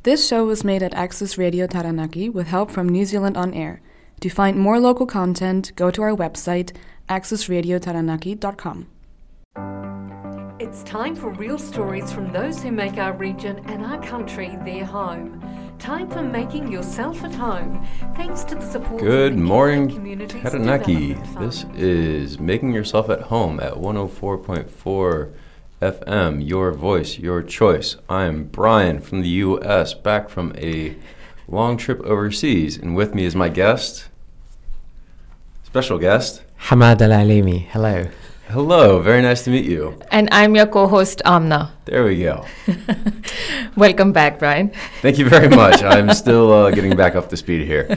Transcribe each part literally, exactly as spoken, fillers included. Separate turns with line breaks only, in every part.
This show was made at Access Radio Taranaki with help from New Zealand On Air. To find more local content, go to our website, access radio taranaki dot com.
It's time for real stories from those who make our region and our country their home. Time for making yourself at home, thanks to the support
Good
of the
morning,
Communities
Taranaki.
Development Fund.
This is Making Yourself at Home at one oh four point four F M, your voice, your choice. I'm Brian from the U S, back from a long trip overseas, and with me is my guest, special guest,
Hamad Al-Alimi. Hello.
Hello, very nice to meet you.
And I'm your co-host, Amna.
There we go.
Welcome back, Brian.
Thank you very much. I'm still uh, getting back up to speed here.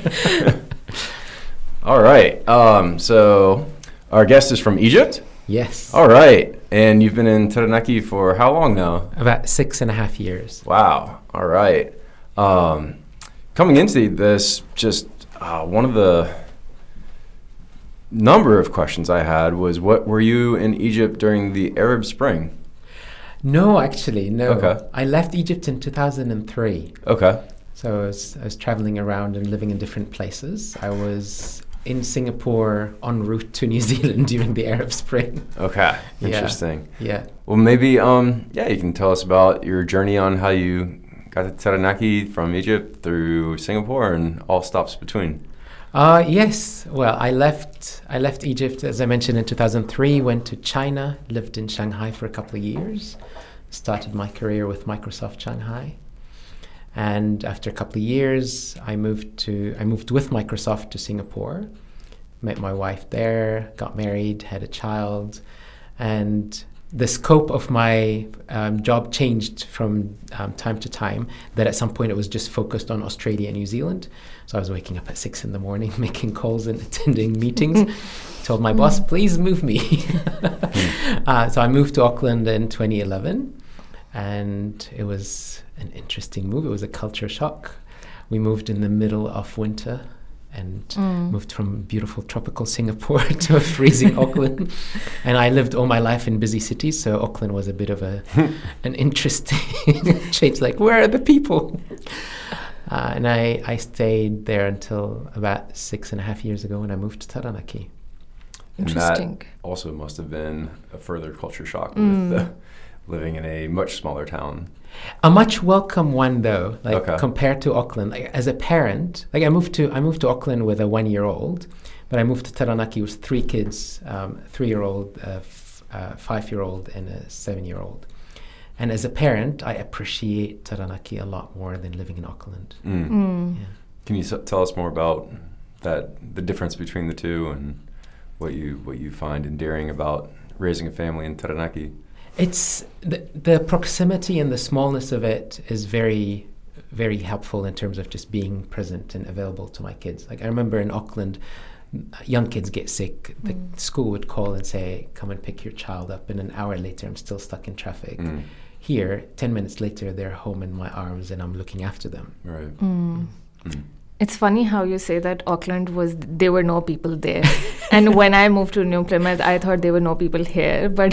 All right. Um, so our guest is from Egypt?
Yes.
All right. And you've been in Taranaki for how long now?
About six and a half years.
Wow. All right. Um, coming into this, just uh, one of the number of questions I had was, what were you in Egypt during the Arab Spring?
No, actually, no.
Okay.
I left Egypt in two thousand three.
Okay.
So I was, I was traveling around and living in different places. I was in Singapore en route to New Zealand during the Arab Spring.
Okay.
Yeah.
Interesting.
Yeah.
Well, maybe, um, yeah, you can tell us about your journey on how you got to Taranaki from Egypt through Singapore and all stops between.
Uh, yes. Well, I left I left Egypt, as I mentioned, in two thousand three, went to China, lived in Shanghai for a couple of years, started my career with Microsoft Shanghai. And after a couple of years, I moved to I moved with Microsoft to Singapore, met my wife there, got married, had a child, and the scope of my um, job changed from um, time to time, that at some point it was just focused on Australia and New Zealand. So I was waking up at six in the morning, making calls and attending meetings. Told my boss, please move me. uh, so I moved to Auckland in twenty eleven, and it was an interesting move. It was a culture shock. We moved in the middle of winter and mm. moved from beautiful tropical Singapore to a freezing Auckland. And I lived all my life in busy cities, so Auckland was a bit of a an interesting change. Like, where are the people? Uh, and I, I stayed there until about six and a half years ago when I moved to Taranaki.
Interesting.
And that also must have been a further culture shock
Mm.
with uh, living in a much smaller town.
A much welcome one, though, like
Okay.
compared to Auckland. Like, as a parent, like I moved to I moved to Auckland with a one-year-old, but I moved to Taranaki with three kids, um, three-year-old, uh, f- uh, five-year-old, and a seven-year-old. And as a parent, I appreciate Taranaki a lot more than living in Auckland.
Mm.
Mm.
Yeah.
Can you s- tell us more about that, the difference between the two, and what you what you find endearing about raising a family in Taranaki?
It's the, the proximity and the smallness of it is very, very helpful in terms of just being present and available to my kids. Like I remember in Auckland, young kids get sick. The
Mm.
school would call and say, come and pick your child up. And an hour later, I'm still stuck in traffic.
Mm.
Here, ten minutes later, they're home in my arms and I'm looking after them.
Right.
Mm.
Mm.
It's funny how you say that Auckland was, there were no people there. And when I moved to New Plymouth, I thought there were no people here. But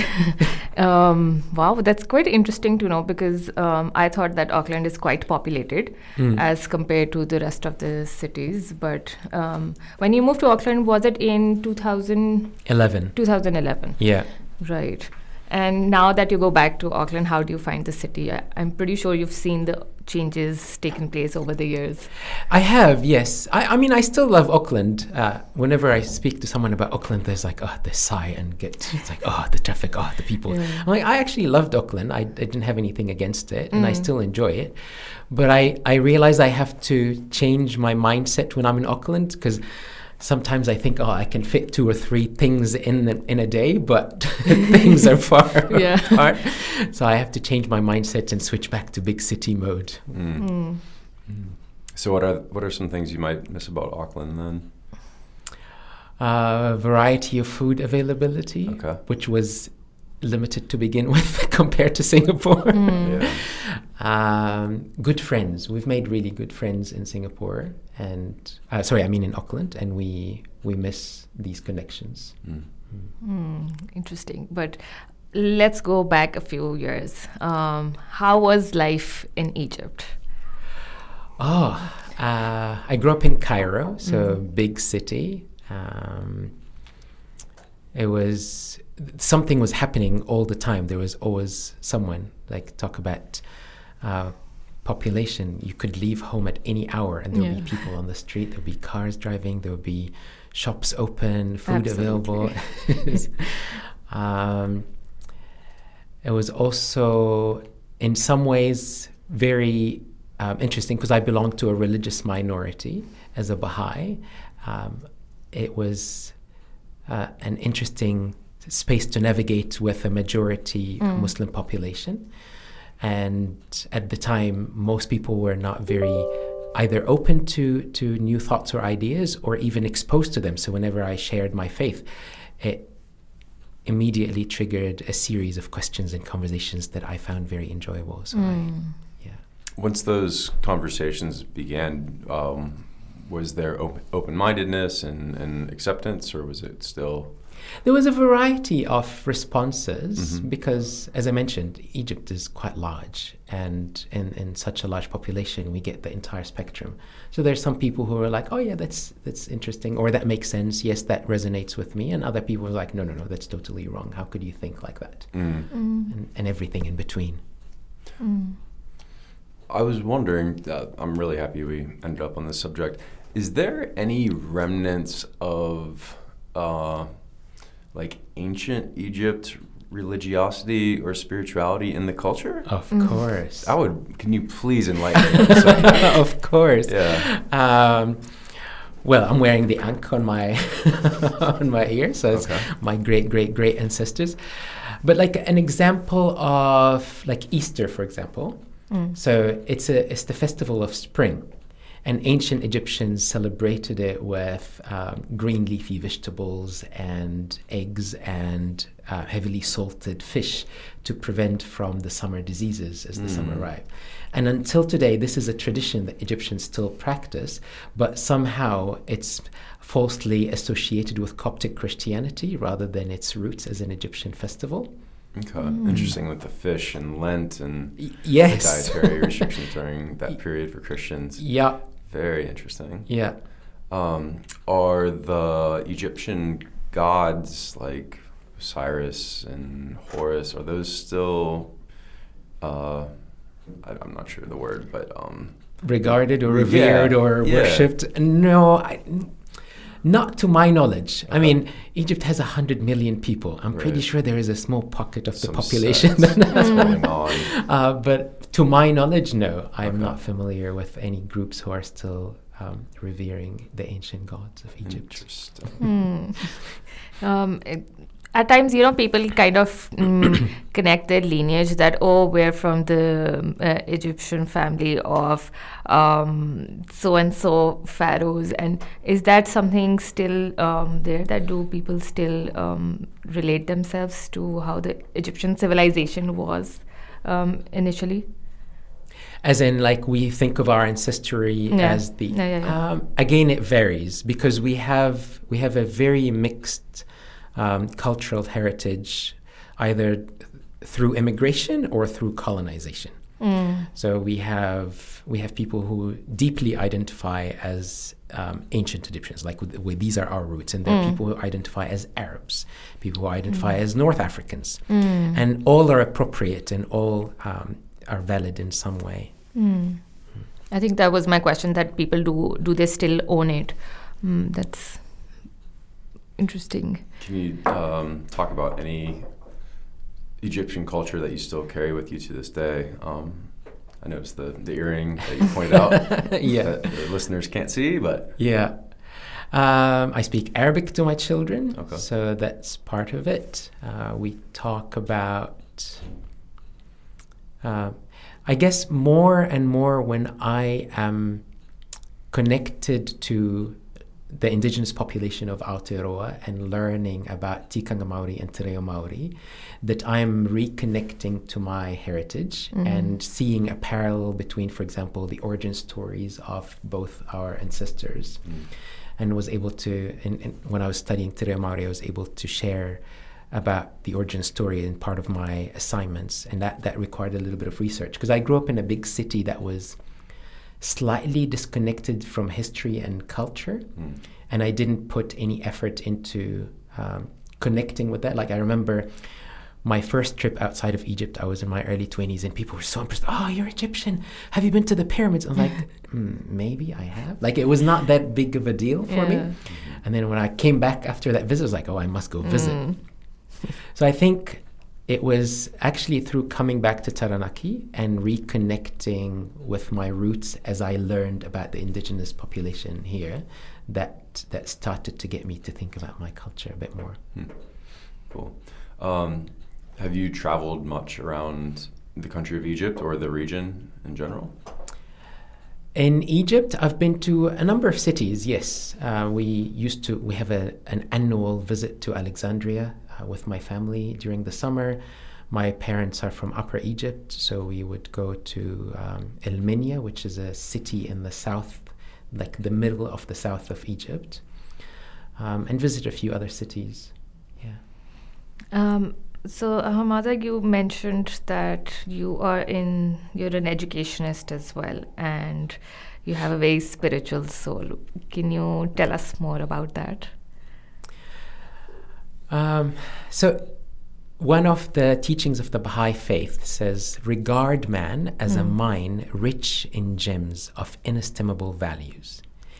um, wow, that's quite interesting to know, because um, I thought that Auckland is quite populated
Mm.
as compared to the rest of the cities. But um, when you moved to Auckland, was it in two thousand,
eleven.
twenty eleven?
Yeah.
Right. And now that you go back to Auckland, how do you find the city? I, I'm pretty sure you've seen the changes taking place over the years.
I have, yes. I, I mean, I still love Auckland. Uh, whenever I speak to someone about Auckland, there's like, oh, they sigh and get, it's like, oh, the traffic, oh, the people.
Yeah.
I'm like, I actually loved Auckland. I, I didn't have anything against it, and I
Mm.
still enjoy it. But I, I realize I have to change my mindset when I'm in Auckland, because sometimes I think, oh, I can fit two or three things in a, in a day, but things are far
Yeah.
apart. So I have to change my mindset and switch back to big city mode.
Mm.
Mm.
Mm.
So what are what are some things you might miss about Auckland then?
Uh, variety of food availability,
Okay.
which was limited to begin with compared to Singapore.
Mm.
Yeah.
Um, good friends. We've made really good friends in Singapore, and uh, sorry, I mean in Auckland, and we we miss these connections.
Mm.
Mm, interesting. But let's go back a few years. Um, how was life in Egypt?
Oh, uh, I grew up in Cairo, so
Mm.
big city. Um, it was something was happening all the time. There was always someone. Like talk about uh, population. You could leave home at any hour, and there would
Yeah.
be people on the street. There would be cars driving. There would be shops open, food
Absolutely.
available. um, it was also, in some ways, very um, interesting because I belong to a religious minority as a Baha'i. Um, it was uh, an interesting space to navigate with a majority
Mm.
Muslim population. And at the time, most people were not very either open to, to new thoughts or ideas or even exposed to them. So whenever I shared my faith, it immediately triggered a series of questions and conversations that I found very enjoyable. So I,
Mm.
yeah.
Once those conversations began, um, was there op- open-mindedness and, and acceptance, or was it still...
There was a variety of responses
Mhm.
because, as I mentioned, Egypt is quite large, and in, in such a large population, we get the entire spectrum. So there's some people who are like, "Oh yeah, that's that's interesting," or "That makes sense. Yes, that resonates with me," and other people are like, "No, no, no, that's totally wrong. How could you think like that?"
Mm.
Mm.
And, and everything in between.
Mm.
I was wondering, uh, I'm really happy we ended up on this subject. Is there any remnants of uh, like ancient Egypt religiosity or spirituality in the culture?
Of
Mm.
course.
I would. Can you please enlighten me on the subject?
Of course.
Yeah.
Um, well, I'm wearing the ankh on my on my ear, so it's
Okay.
my great great great ancestors. But like an example of like Easter, for example.
Mm.
So it's a it's the festival of spring, and ancient Egyptians celebrated it with um, green leafy vegetables and eggs and uh, heavily salted fish to prevent from the summer diseases as the summer
Mm.
arrived. And until today, this is a tradition that Egyptians still practice, but somehow it's falsely associated with Coptic Christianity rather than its roots as an Egyptian festival.
Okay.
Mm.
Interesting with the fish and Lent and
Y-
the
yes.
dietary restrictions during that period for Christians.
Yeah.
Very interesting.
Yeah.
Um, are the Egyptian gods like Osiris and Horus, are those still, uh, I, I'm not sure of the word, but um,
Regarded or
Yeah,
revered or
yeah.
worshipped? No, I, not to my knowledge. I mean, Egypt has a hundred million people. I'm pretty
Right.
sure there is a small pocket of the
some
population.
sects
that
that's going on.
uh, but to my knowledge, no. I'm
Okay.
not familiar with any groups who are still um, revering the ancient gods of Egypt.
Interesting.
Mm. Um, it- at times, you know, people kind of mm, connect their lineage that, oh, we're from the um, uh, Egyptian family of um, so-and-so pharaohs. And is that something still um, there? That do people still um, relate themselves to how the Egyptian civilization was um, initially?
As in, like, we think of our ancestry
Yeah.
as the.
Yeah, yeah, yeah.
Um, again, it varies because we have we have a very mixed um, cultural heritage, either th- through immigration or through colonization.
Mm.
So we have we have people who deeply identify as um, ancient Egyptians, like with, with these are our roots, and there are
Mm.
people who identify as Arabs, people who identify as North Africans,
Mm.
and all are appropriate and all um, are valid in some way.
Mm. I think that was my question, that people do do they still own it? Mm, that's interesting.
Can you um, talk about any Egyptian culture that you still carry with you to this day? Um, I noticed the, the earring that you pointed out
Yeah.
that the listeners can't see, but
Yeah. Um, I speak Arabic to my children,
Okay.
so that's part of it. Uh, we talk about, uh, I guess, more and more when I am connected to the indigenous population of Aotearoa and learning about Tikanga Maori and Te Reo Maori, that I'm reconnecting to my heritage
Mhm.
and seeing a parallel between, for example, the origin stories of both our ancestors.
mm,
And was able to, in, in, when I was studying Te Reo Maori, I was able to share about the origin story in part of my assignments, and that, that required a little bit of research because I grew up in a big city that was slightly disconnected from history and culture,
Mm.
and I didn't put any effort into um, connecting with that. Like I remember my first trip outside of Egypt, I was in my early twenties, and people were so impressed. Oh, you're Egyptian. Have you been to the pyramids? I was like, mm, maybe I have. Like, it was not that big of a deal for
Yeah.
me. And then when I came back after that visit, I was like, oh, I must go visit.
Mm.
So I think it was actually through coming back to Taranaki and reconnecting with my roots as I learned about the indigenous population here that that started to get me to think about my culture a bit more.
Hmm. Cool. Um, have you traveled much around the country of Egypt or the region in general?
In Egypt, I've been to a number of cities, yes. Uh, we used to, we have a, an annual visit to Alexandria uh, with my family during the summer. My parents are from Upper Egypt, so we would go to um, El Minya, which is a city in the south, like the middle of the south of Egypt, um, and visit a few other cities. Yeah.
Um, so, Hamada, you mentioned that you are in, you're an educationist as well, and you have a very spiritual soul. Can you tell us more about that?
Um, so, one of the teachings of the Baha'i faith says, regard man as
Mm.
a mine rich in gems of inestimable values.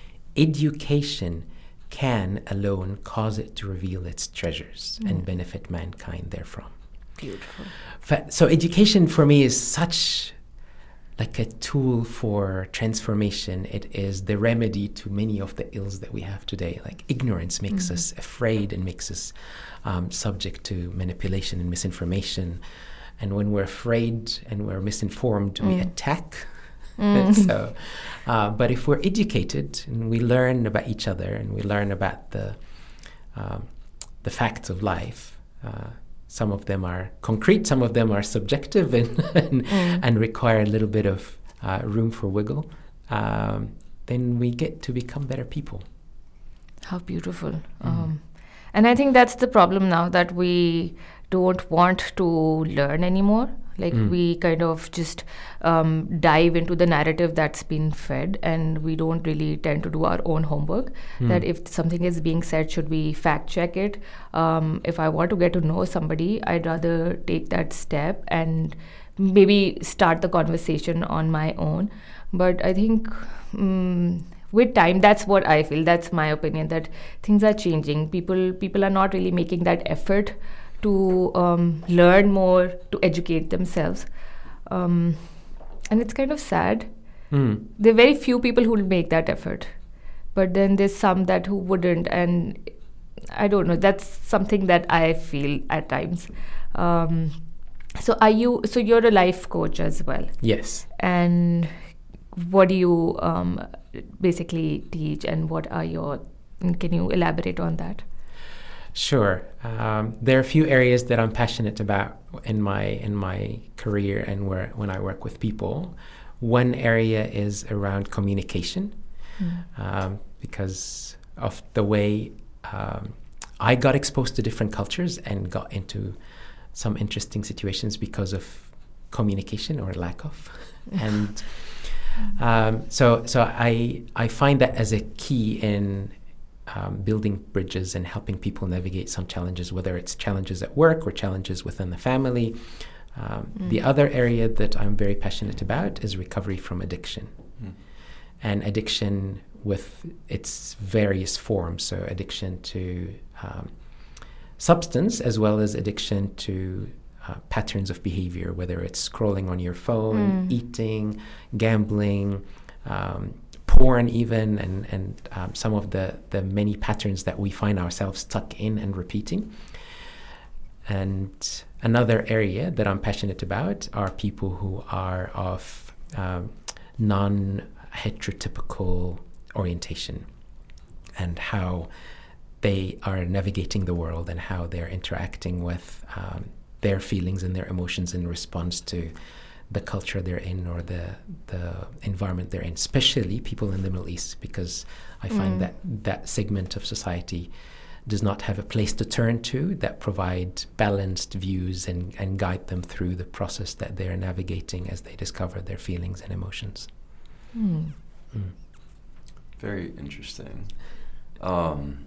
Education can alone cause it to reveal its treasures
Mm.
and benefit mankind therefrom.
Beautiful.
Fa- So education for me is such like a tool for transformation. It is the remedy to many of the ills that we have today. Like ignorance makes
Mhm.
us afraid and makes us um, subject to manipulation and misinformation. And when we're afraid and we're misinformed, we
Mm.
attack.
Mm.
So, uh, but if we're educated and we learn about each other and we learn about the um, the facts of life, uh, some of them are concrete, some of them are subjective and and,
Mm.
and require a little bit of uh, room for wiggle. Um, then we get to become better people.
How beautiful.
Mhm.
Um, and I think that's the problem now, that we don't want to learn anymore. Like
Mm.
we kind of just um, dive into the narrative that's been fed, and we don't really tend to do our own homework.
Mm.
That if something is being said, should we fact check it? Um, if I want to get to know somebody, I'd rather take that step and maybe start the conversation on my own. But I think um, with time, that's what I feel. That's my opinion, that things are changing. People people are not really making that effort to um, learn more, to educate themselves. Um, and it's kind of sad.
Mm.
There are very few people who will make that effort. But then there's some that who wouldn't. And I don't know, that's something that I feel at times. Um, so are you, so you're a life coach as well.
Yes.
And what do you um, basically teach, and what are your, can you elaborate on that?
Sure. Um, there are a few areas that I'm passionate about in my in my career and where when I work with people. One area is around communication,
Mm.
um, because of the way um, I got exposed to different cultures and got into some interesting situations because of communication or lack of, and um, so so I I find that as a key in Um, building bridges and helping people navigate some challenges, whether it's challenges at work or challenges within the family. Um,
Mm.
The other area that I'm very passionate about is recovery from addiction.
Mm.
And addiction with its various forms. So addiction to um, substance, as well as addiction to uh, patterns of behavior, whether it's scrolling on your phone,
Mm.
eating, gambling, um, porn even, and, and um, some of the, the many patterns that we find ourselves stuck in and repeating. And another area that I'm passionate about are people who are of um, non-heterotypical orientation, and how they are navigating the world and how they're interacting with um, their feelings and their emotions in response to the culture they're in or the the environment they're in, especially people in the Middle East, because I find
Mm.
that that segment of society does not have a place to turn to that provide balanced views and, and guide them through the process that they're navigating as they discover their feelings and emotions.
Hmm.
Mm.
Very interesting. Um,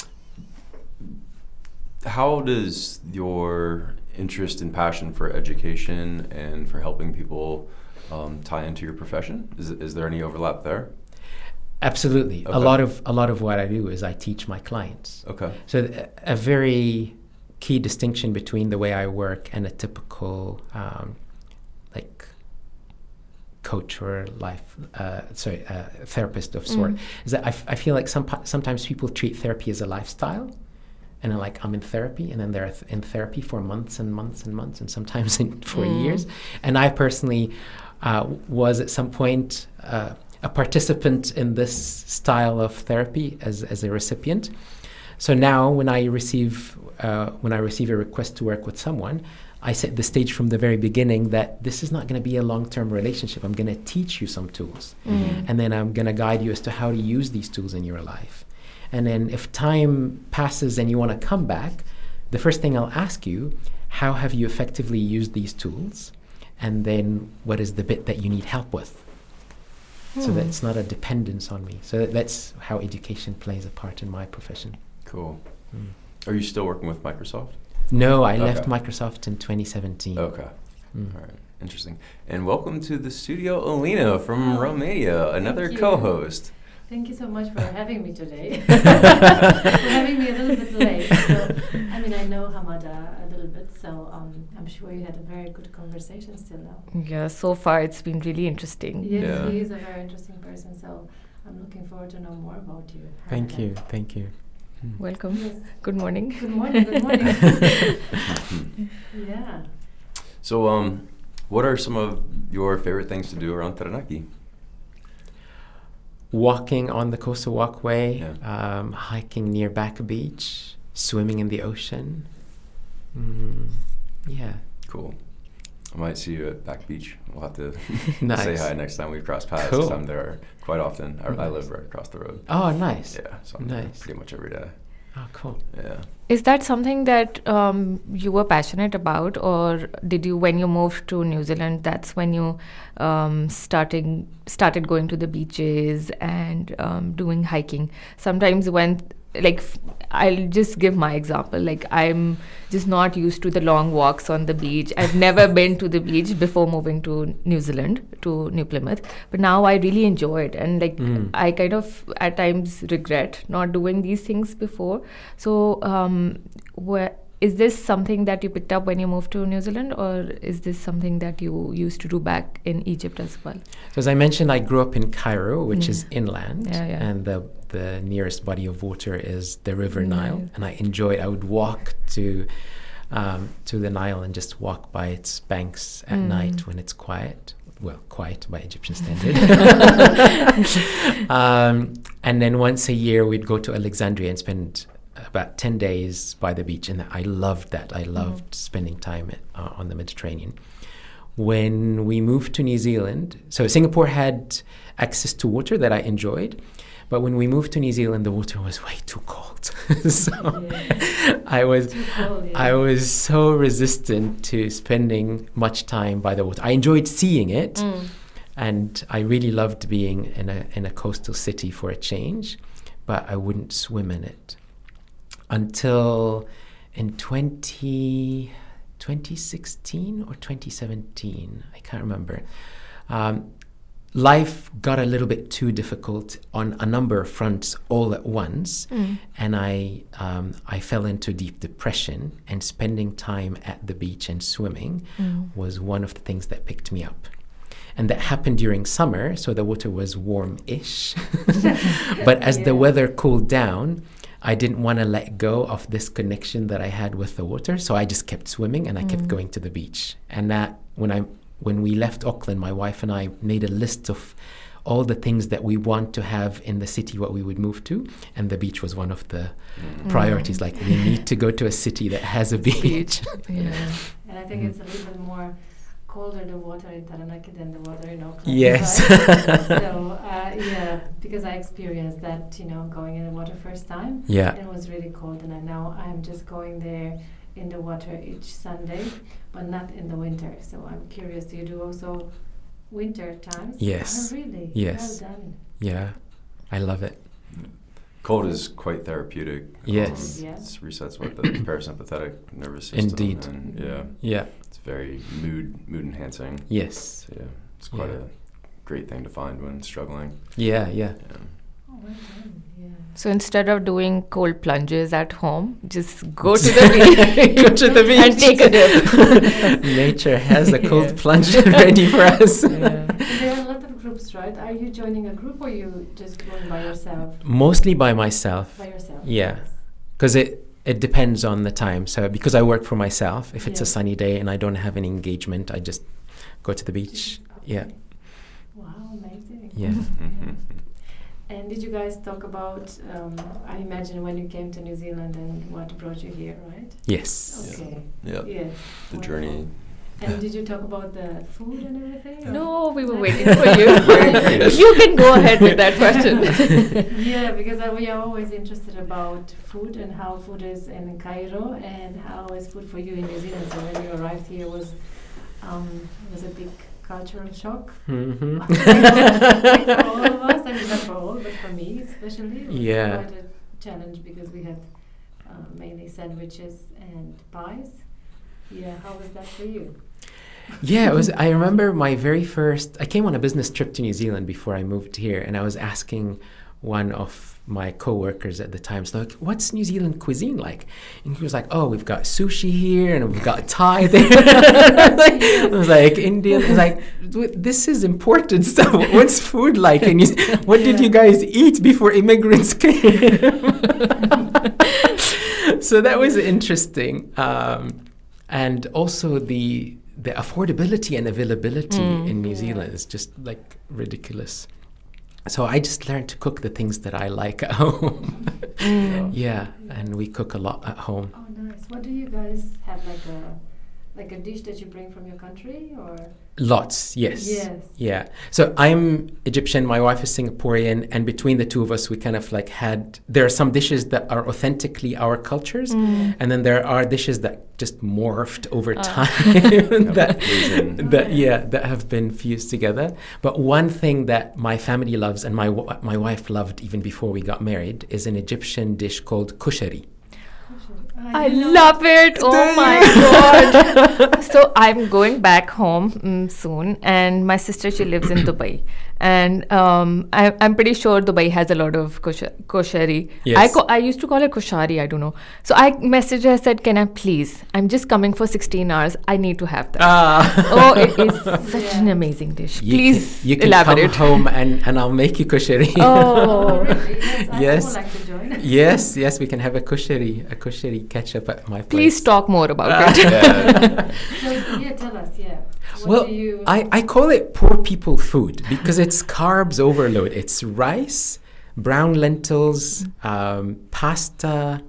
how does your interest and passion for education and for helping people um, tie into your profession? Is is there any overlap there?
Absolutely.
Okay.
A lot of a lot of what I do is I teach my clients.
Okay.
So th- a very key distinction between the way I work and a typical um, like coach or life uh, sorry uh, therapist of sort
Mm.
is that I, f- I feel like some sometimes people treat therapy as a lifestyle, and they're like, I'm in therapy, and then they're th- in therapy for months and months and months and sometimes in, for
Mm.
years. And I personally uh, was at some point uh, a participant in this style of therapy as, as a recipient. So now when I receive uh, when I receive a request to work with someone, I set the stage from the very beginning that this is not going to be a long-term relationship. I'm going to teach you some tools,
Mm.
and then I'm going to guide you as to how to use these tools in your life. And then if time passes and you want to come back, the first thing I'll ask you, how have you effectively used these tools? And then what is the bit that you need help with? So
Hmm.
that it's not a dependence on me. So that that's how education plays a part in my profession.
Cool.
Mm.
Are you still working with Microsoft?
No, I left
Okay.
Microsoft in twenty seventeen.
Okay.
Mm.
All right. Interesting. And welcome to the studio, Alina from
Oh,
Romania, another
you.
co-host.
Thank you so much for having me today. For having me a little bit late. So, I mean, I know Hamada a little bit, so um, I'm sure you had a very good conversation still now.
Yeah, so far it's been really interesting.
Yes,
Yeah.
he is a very interesting person, so I'm looking forward to know more about you.
Thank
Hamada.
you, thank you. Mm.
Welcome.
Yes.
Good morning.
Good morning, good morning. Yeah.
So, um, what are some of your favorite things to do around Taranaki?
Walking on the coastal walkway,
Yeah.
um, hiking near Back Beach, swimming in the ocean. Mm, yeah,
Cool. I might see you at Back Beach. We'll have to
nice.
say hi next time we cross paths.
Cool.
'Cause I'm there quite often. I, I
Nice.
live right across the road.
Oh, nice.
Yeah, so I'm there
Nice.
pretty much every day.
Oh, cool.
Yeah.
Is that something that um, you were passionate about, or did you, when you moved to New Zealand, that's when you um, starting started going to the beaches and um, doing hiking? Sometimes when, like, f- I'll just give my example. Like, I'm just not used to the long walks on the beach. I've never been to the beach before moving to New Zealand, to New Plymouth. But now I really enjoy it, and like
Mm.
I kind of at times regret not doing these things before. So, um, where is this something that you picked up when you moved to New Zealand, or is this something that you used to do back in Egypt as well?
So as I mentioned, I grew up in Cairo, which
Yeah.
is inland,
Yeah, yeah.
and the the nearest body of water is the River
Nile.
Nile, and I enjoyed. I would walk to um, to the Nile and just walk by its banks at
Mm.
night when it's quiet. Well, quiet by Egyptian standard. um, and then once a year, we'd go to Alexandria and spend about ten days by the beach, and I loved that. I loved spending time uh, on the Mediterranean. When we moved to New Zealand, so Singapore had access to water that I enjoyed, but when we moved to New Zealand, the water was way too cold. So
Yeah.
I was
Too cold, yeah.
I was so resistant to spending much time by the water. I enjoyed seeing it,
Mm.
and I really loved being in a in a coastal city for a change, but I wouldn't swim in it until in twenty, twenty sixteen or twenty seventeen. I can't remember. Um, life got a little bit too difficult on a number of fronts all at once,
Mm.
and I um, I fell into deep depression. And spending time at the beach and swimming
Mm.
was one of the things that picked me up. And that happened during summer, so the water was warm-ish. But as the
Yeah.
weather cooled down, I didn't want to let go of this connection that I had with the water, so I just kept swimming and I kept
Mm.
going to the beach. And that when I when we left Auckland, my wife and I made a list of all the things that we want to have in the city, what we would move to, and the beach was one of the
Mm.
priorities. Like, we need to go to a city that has a beach.
Yeah.
And I think
Mm.
it's a little bit more colder the water in Taranaki than the water in Auckland.
Yes.
right? So uh, yeah, because I experienced that, you know, going in the water first time.
Yeah.
It was really cold, and I now I'm just going there in the water each Sunday, but not in the winter. So I'm curious, do you do also winter times.
Yes.
Oh, really?
Yes.
Well done.
Yeah, I love it.
Cold is quite therapeutic.
Yes.
Um,
Yeah.
It resets what the parasympathetic nervous system.
Indeed.
And yeah,
Yeah.
it's very mood mood enhancing.
Yes.
So yeah, it's quite
Yeah.
a great thing to find when struggling.
Yeah, yeah.
Yeah.
Oh, well done. Yeah.
So instead of doing cold plunges at home, just go to the beach.
Go to the beach.
And take a dip.
Nature has a cold
Yeah.
plunge ready for us.
And there are a lot of groups, right? Are you joining a group or you just going by yourself?
Mostly by myself.
By yourself?
Yeah.
Yes.
Because it, it depends on the time. So because I work for myself, if it's a
Yeah.
sunny day and I don't have any engagement, I just go to the beach. Yeah.
Okay. Wow, amazing.
Yeah.
And did you guys talk about, um, I imagine when you came to New Zealand and what brought you here, right?
Yes.
Okay.
Yeah.
Yes.
The
Wonderful.
journey.
And did you talk about the food and everything? or-
No, we were waiting for you. You can go ahead with that question.
Yeah, because uh, we are always interested about food and how food is in Cairo and how is food for you in New Zealand. So when you arrived here, was um, was a big cultural shock.
Mm-hmm.
Like for all of us, I mean not for all, but for me especially, it was
Yeah.
quite a challenge because we had uh, mainly sandwiches and pies. Yeah, how was that for you?
Yeah, it was. I remember my very first. I came on a business trip to New Zealand before I moved here, and I was asking one of my co-workers at the time, so like, "What's New Zealand cuisine like?" And he was like, "Oh, we've got sushi here, and we've got Thai there." I was like, "Indian." I was like, "W- "This is imported stuff. What's food like? And you, what did you guys eat before immigrants came?" So that was interesting, um, and also the. The affordability and availability
Mm.
in New
Yeah.
Zealand is just like ridiculous. So I just learned to cook the things that I like at home.
Mm.
Yeah, and we cook a lot at home.
Oh, nice. What do you guys have, like a like a dish that you bring from your country, or?
Lots, yes.
Yes.
Yeah. So I'm Egyptian, my wife is Singaporean, and between the two of us, we kind of like had, there are some dishes that are authentically our cultures,
Mm.
and then there are dishes that just morphed over
Ah.
time that,
Fusion.
that yeah that have been fused together. But one thing that my family loves and my wa- my wife loved even before we got married is an Egyptian dish called kushari.
I love it. Oh my god. So I'm going back home mm, soon, and my sister, she lives in Dubai, and um, I, I'm pretty sure Dubai has a lot of kosher, koshari.
Yes.
I, co- I used to call it koshari, I don't know. So I messaged her, I said, can I please, I'm just coming for sixteen hours, I need to have that.
Ah.
Oh, it is such an amazing dish.
You
Please
can, you can
elaborate.
come home and, and I'll make you kushari.
Oh.
Really? Yes. I
Yes.
would like to join.
Yes, yes, we can have a kushari, a kushari ketchup at my place.
Please talk more about
Ah.
it.
Yeah.
So yeah, tell us. Yeah. What
Well,
do you?
I, I call it poor people food because it's carbs overload. It's rice, brown lentils, um, pasta,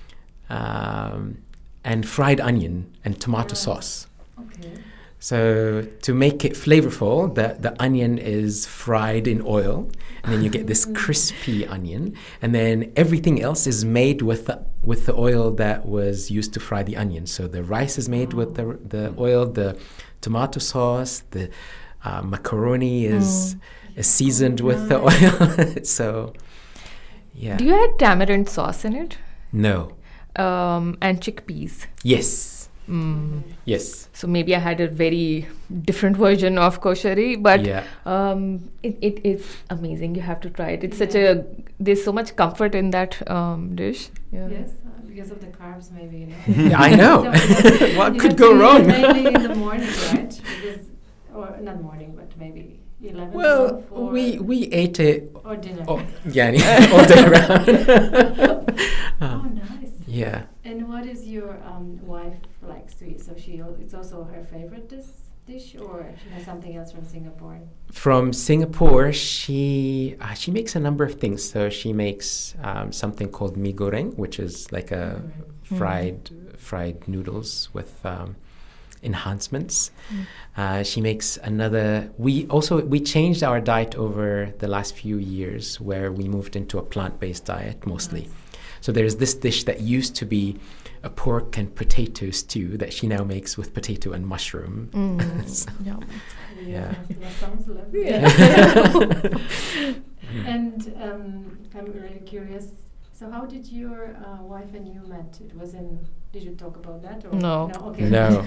um, and fried onion and tomato
Right.
sauce.
Okay.
So to make it flavorful, the, the onion is fried in oil, and then you get this crispy onion, and then everything else is made with the with the oil that was used to fry the onion. So the rice is made with the the oil, the tomato sauce, the uh, macaroni is, is seasoned with the oil. So yeah,
Do you add tamarind sauce in it?
no,
Um, and chickpeas.
yes,
Mm.
yes,
So maybe I had a very different version of koshari, but
yeah.
um, it, it is amazing. You have to try it. It's such
Yeah.
a there's so much comfort in that um, dish. Yeah.
Yes, uh, because of the carbs, maybe. You know.
I know.
So,
What
you
could
have
go
to eat
wrong?
Mainly in the morning, right? Because, or not morning, but maybe eleven.
Well,
twelve, or,
we we ate it.
or dinner.
Oh, yeah, all day around.
Oh, nice.
Yeah.
And what is your um, wife likes to eat? So she al- it's also her favorite dish, dish, or she has something else from Singapore.
From Singapore, she uh, she makes a number of things. So she makes um, something called mee goreng, which is like a fried fried noodles with um, enhancements. Uh, she makes another. We also we changed our diet over the last few years, where we moved into a plant-based diet mostly.
Nice.
So there's this dish that used to be a pork and potato stew that she now makes with potato and mushroom.
Mm.
So,
Yeah.
yeah.
That sounds lovely.
Yeah.
And um, I'm really curious. So, how did your uh, wife and you met? It was in. Did you talk about that? Or
No.
No. Okay.
No.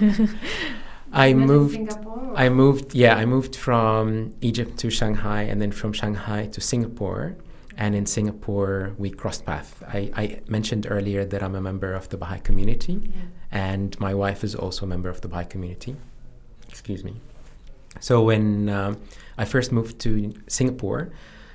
I
You met in
moved.
Singapore, or?
I moved. Yeah, I moved from Egypt to Shanghai, and then from Shanghai to Singapore. And in Singapore, we crossed paths. I, I mentioned earlier that I'm a member of the Baha'i community,
Yeah.
and my wife is also a member of the Baha'i community. Excuse me. So when um, I first moved to Singapore,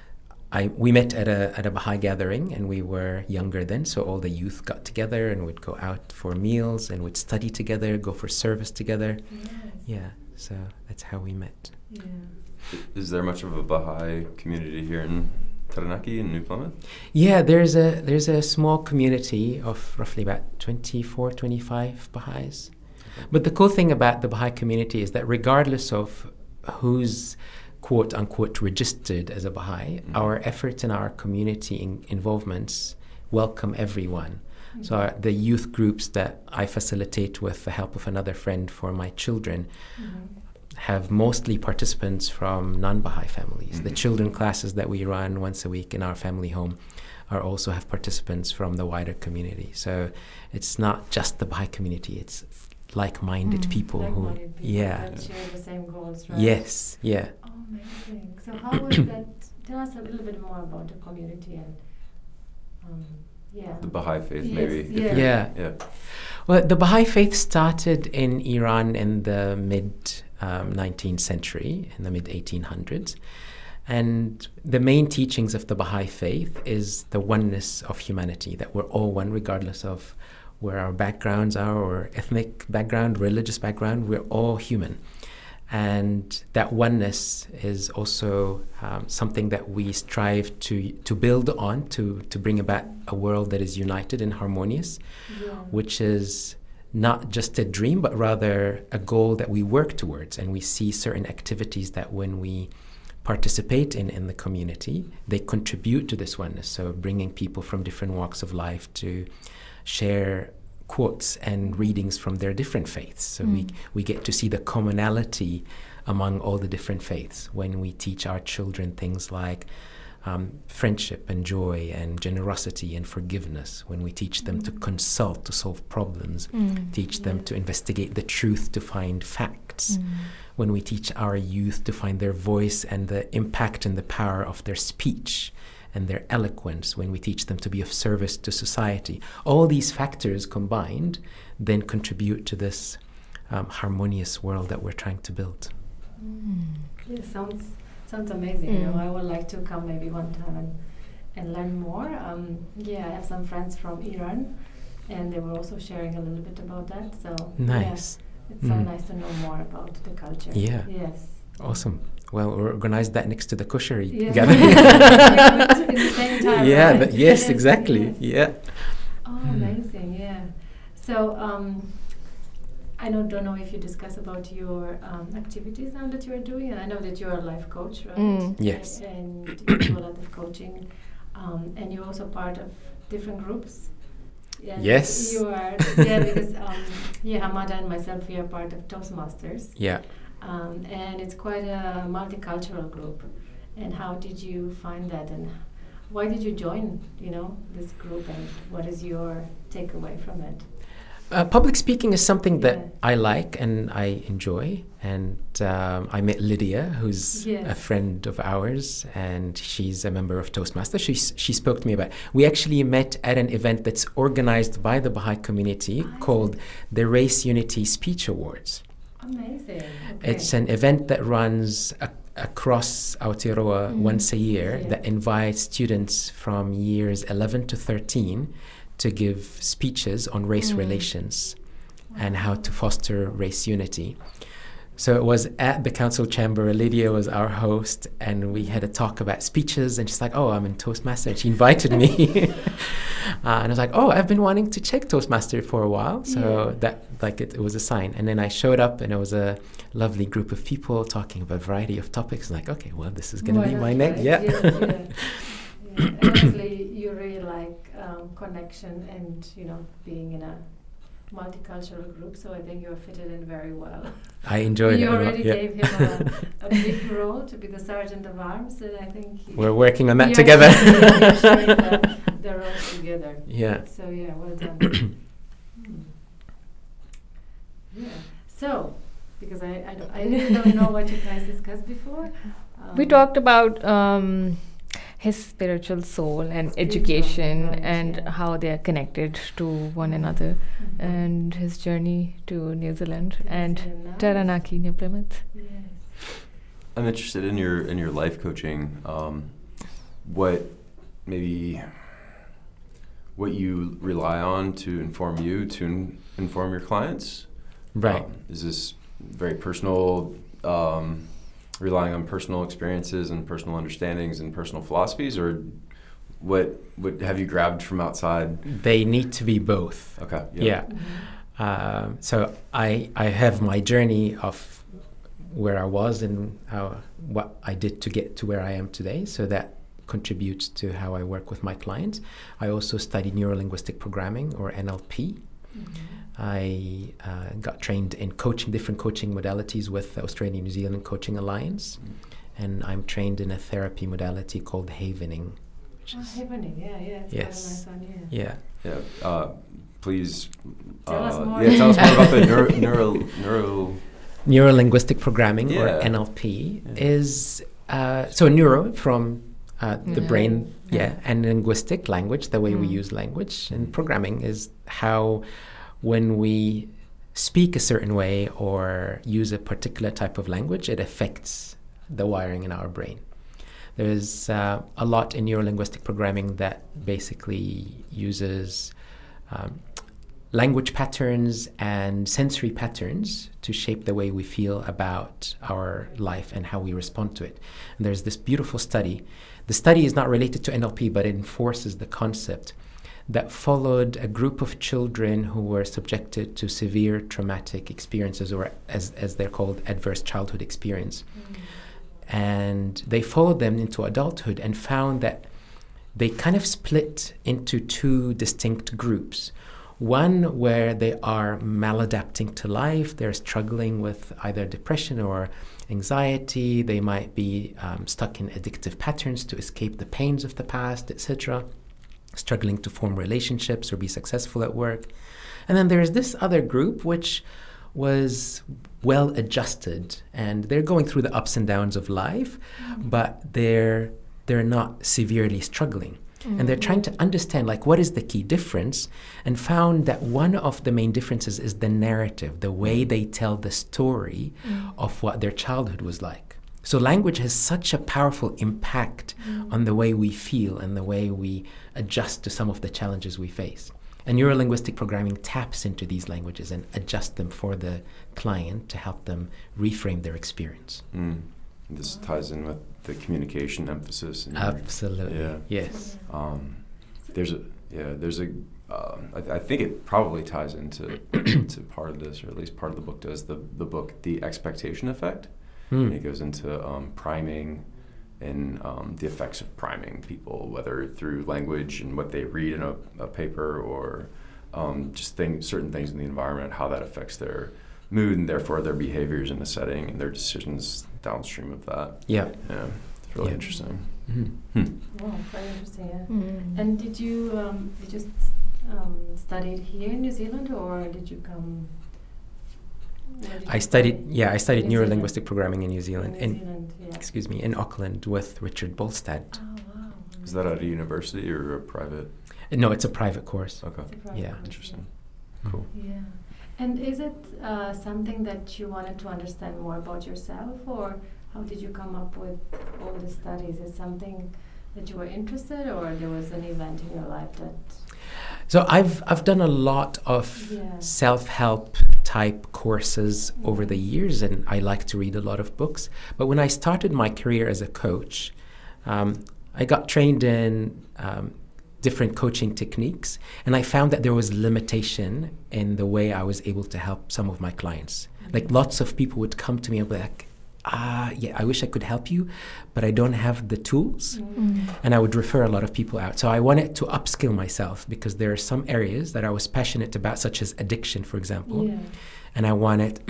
I we met at a at a Baha'i gathering, and we were younger then. So all the youth got together, and we'd go out for meals, and we'd study together, go for service together.
Yes.
Yeah. So that's how we met.
Yeah.
Is there much of a Baha'i community here in Taranaki in New Plymouth?
Yeah, there's a there's a small community of roughly about twenty-four, twenty-five Baha'is. But the cool thing about the Baha'i community is that regardless of who's quote unquote registered as a Baha'i,
Mm.
our efforts and our community in- involvements welcome everyone. So our, the youth groups that I facilitate with the help of another friend for my children
Mhm.
have mostly participants from non-Baha'i families. The
Mhm.
children classes that we run once a week in our family home are also have participants from the wider community. So it's not just the Baha'i community, it's like-minded
Mm.
people who,
Like-minded people
yeah.
that share the same goals, right?
Yes, yeah.
Oh, amazing. So, how was that? Tell us a little bit more about the community and, um, yeah.
The Baha'i faith,
Yes,
maybe. if
yeah.
you're-
Yeah.
Yeah.
Well, the Baha'i faith started in Iran in the mid um, nineteenth century, in the mid eighteen hundreds. And the main teachings of the Baha'i faith is the oneness of humanity, that we're all one regardless of where our backgrounds are, or ethnic background, religious background, we're all human. And that oneness is also um, something that we strive to to build on, to, to bring about a world that is united and harmonious,
Yeah.
which is not just a dream, but rather a goal that we work towards. And we see certain activities that when we participate in in the community, they contribute to this oneness. So bringing people from different walks of life to share quotes and readings from their different faiths. So we,
Mm.
we get to see the commonality among all the different faiths when we teach our children things like um, friendship and joy and generosity and forgiveness, when we teach them to consult to solve problems,
Mm.
teach them to investigate the truth to find facts,
Mm.
when we teach our youth to find their voice and the impact and the power of their speech and their eloquence, when we teach them to be of service to society. All these factors combined then contribute to this um, harmonious world that we're trying to build.
Mm.
Yeah, sounds sounds amazing. You know,
Mm.
I would like to come maybe one time and, and learn more. Um, yeah, I have some friends from Iran, and they were also sharing a little bit about that. So
Nice.
yeah, it's so
Mm.
nice to know more about the culture.
Yeah.
Yes.
Awesome. Well, we'll organize that next to the Kushari
Yeah.
gathering.
Yeah, but at the same time,
yeah,
right?
th- yes, exactly.
yes.
Yeah.
Oh,
Hmm.
amazing! Yeah. So, um, I don't, don't know if you discuss about your um, activities now that you are doing, and I know that you are a life coach, right?
Mm.
Yes.
And you do a lot of coaching, um, and you're also part of different groups. And
Yes.
You are, yeah, because um, yeah, Hamada and myself, we are part of Toastmasters,
Yeah.
um, and it's quite a multicultural group. And how did you find that, and why did you join, you know, this group, and what is your takeaway from it?
Uh, public speaking is something that
Yeah.
I like and I enjoy. And um, I met Lydia, who's a
Yes.
friend of ours, and she's a member of Toastmasters. She, s- she spoke to me about We actually met at an event that's organized by the Baha'i community
I
called the Race Unity Speech Awards.
Amazing. Okay.
It's an event that runs a- across Aotearoa
Mm.
once a year
Yeah.
that invites students from years eleven to thirteen to give speeches on race
Mm.
relations and how to foster race unity. So it was at the council chamber. Lydia was our host, and we had a talk about speeches. And she's like, "Oh, I'm in Toastmaster." And she invited me, uh, and I was like, "Oh, I've been wanting to check Toastmaster for a while." So
Yeah.
that, like, it, it was a sign. And then I showed up, and it was a lovely group of people talking about a variety of topics. And like, okay, well, this is going to
Why
be
not,
my next.
right?
Yeah.
Yes, yeah. Yeah. And honestly, you really like um, connection and, you know, being in a multicultural group, so I think you're fitted in very well.
I enjoyed
you
it a lot.
already
Yeah.
gave him a, a big role to be the sergeant of arms, and I think he,
We're working on that
you're-
together.
you're sharing the, the roles together.
Yeah.
So yeah, well done. Hmm. Yeah. So, because I I, don't, I really don't know what you guys discussed before. Um,
We talked about um, his spiritual soul and
Spiritual,
education
right,
and
yeah.
how they are connected to one another,
Mhm.
and his journey to New Zealand
To New
and
Zealand, nice.
Taranaki, New Plymouth.
Yes.
I'm interested in your in your life coaching. Um, what maybe what you rely on to inform you to in, inform your clients?
Right.
Um, is this very personal, um, relying on personal experiences and personal understandings and personal philosophies, or what what have you grabbed from outside?
They need to be both.
Okay.
Yeah.
Mhm.
Um, so I I have my journey of where I was and how what I did to get to where I am today. So that contributes to how I work with my clients. I also studied neurolinguistic programming, or N L P.
Mhm.
I uh, got trained in coaching, different coaching modalities with the Australia New Zealand Coaching Alliance, and I'm trained in a therapy modality called Havening. Which
Oh,
is,
Havening, yeah, yeah, it's
Yes.
quite a nice one, yeah.
yeah.
Yeah. Uh, please.
Tell us
uh,
more.
Yeah. Tell us more about the neuro neuro neuro.
Neurolinguistic programming, or
Yeah.
N L P,
Yeah.
is uh, so neuro from uh, the
Yeah.
brain,
Yeah.
yeah, and linguistic, language, the way we
Mm.
use language, and programming is how, when we speak a certain way or use a particular type of language, it affects the wiring in our brain. There's uh, a lot in neurolinguistic programming that basically uses um, language patterns and sensory patterns to shape the way we feel about our life and how we respond to it. And there's this beautiful study. The study is not related to N L P, but it enforces the concept, that followed a group of children who were subjected to severe traumatic experiences, or as, as they're called, adverse childhood experience.
Mm.
And they followed them into adulthood and found that they kind of split into two distinct groups. One where they are maladapting to life, they're struggling with either depression or anxiety, they might be um, stuck in addictive patterns to escape the pains of the past, et cetera, struggling to form relationships or be successful at work. And then there's this other group which was well adjusted, and they're going through the ups and downs of life, but they're they're not severely struggling. And they're trying to understand, like, what is the key difference, and found that one of the main differences is the narrative, the way they tell the story
Mm.
of what their childhood was like. So language has such a powerful impact
Mm.
on the way we feel and the way we adjust to some of the challenges we face. And neurolinguistic programming taps into these languages and adjusts them for the client to help them reframe their experience.
Mm. This ties in with the communication emphasis. In your-
Absolutely.
Yeah.
Yes.
Um, there's a yeah. There's a. Uh, I, I think it probably ties into to part of this, or at least part of the book does. The the book, The Expectation Effect. And it
Mm.
goes into um, priming and um, the effects of priming people, whether through language and what they read in a, a paper, or um, just things, certain things in the environment, how that affects their mood and therefore their behaviors in the setting and their decisions downstream of that.
Yeah.
Yeah, it's really
Yeah.
interesting.
Mhm.
Hmm.
Wow, very interesting, yeah.
Mm.
And did you um, did you um, study it here in New Zealand, or did you come? where did
I
you
studied,
study?
yeah, I studied
New Zealand.
neurolinguistic programming in New
In
Zealand,
New
in,
Zealand, yeah.
excuse me, in Auckland with Richard Bolstad.
Oh wow.
Is that at a university or a private?
No, it's a private course.
Okay,
It's a private
Yeah.
course,
interesting.
Mhm.
Cool.
Yeah. And is it uh, something that you wanted to understand more about yourself, or how did you come up with all the studies? Is it something that you were interested, or there was an event in your life that?
So I've I've done a lot of
Yeah.
self-help type courses over the years, and I like to read a lot of books. But when I started my career as a coach, um, I got trained in um, different coaching techniques, and I found that there was limitation in the way I was able to help some of my clients. Like, lots of people would come to me and be like, ah, yeah, I wish I could help you, but I don't have the tools.
Mm.
And I would refer a lot of people out. So I wanted to upskill myself because there are some areas that I was passionate about, such as addiction, for example.
Yeah.
And I wanted,